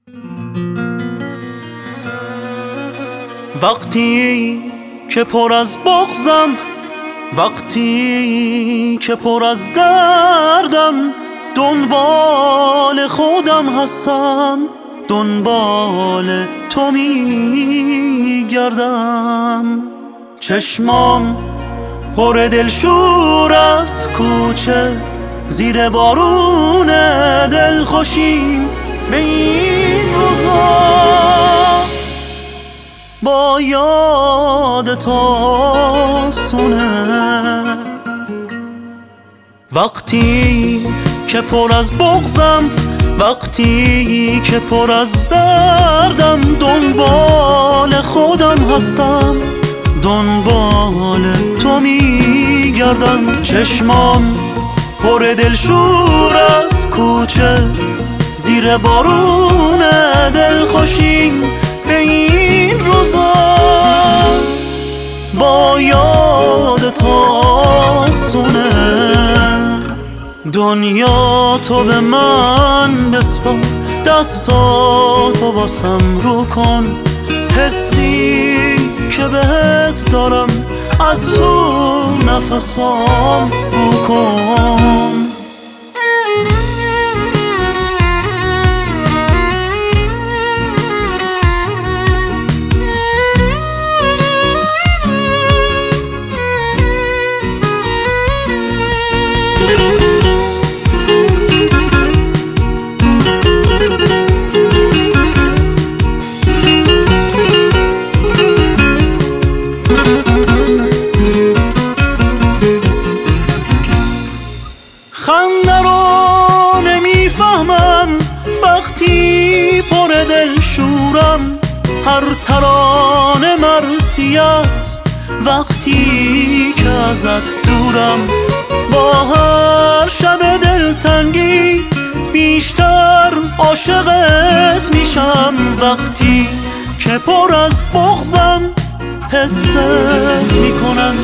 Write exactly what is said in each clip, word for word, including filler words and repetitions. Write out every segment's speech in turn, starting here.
وقتی که پر از بغضم، وقتی که پر از دردم، دنبال خودم هستم، دنبال تو می گردم. چشمام پر دلشور از کوچه، زیر بارون دلخوشیم به این روزا با یاد تو سونه. وقتی که پر از بغضم، وقتی که پر از دردم، دنبال خودم هستم، دنبال تو می گردم. چشمام پر دلشور از کوچه، زیر بارون دلخوشیم به این روزا با یاد تو سونه. دنیا تو به من بسپار، دستاتو واسم رو کن. حسی که بهت دارم از تو نفسام رو کن. خنده رو نمیفهمم وقتی پر دل شورم، هر ترانه مرسی است وقتی که ازت دورم. با هر شب دلتنگی بیشتر عاشقت میشم، وقتی که پر از بغضم حست میکنم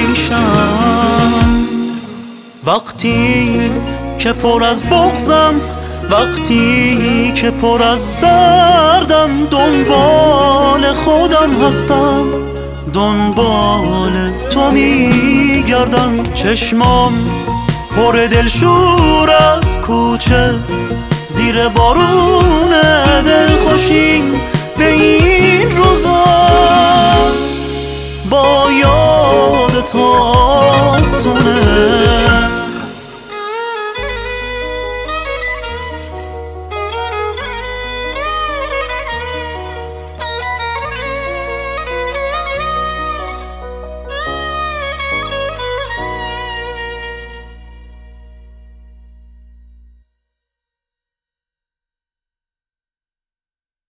پیشم. وقتی که پر از بغضم، وقتی که پر از دردم، دنبال خودم هستم، دنبال تو می گردم. چشمام پر دلشور از کوچه، زیر بارون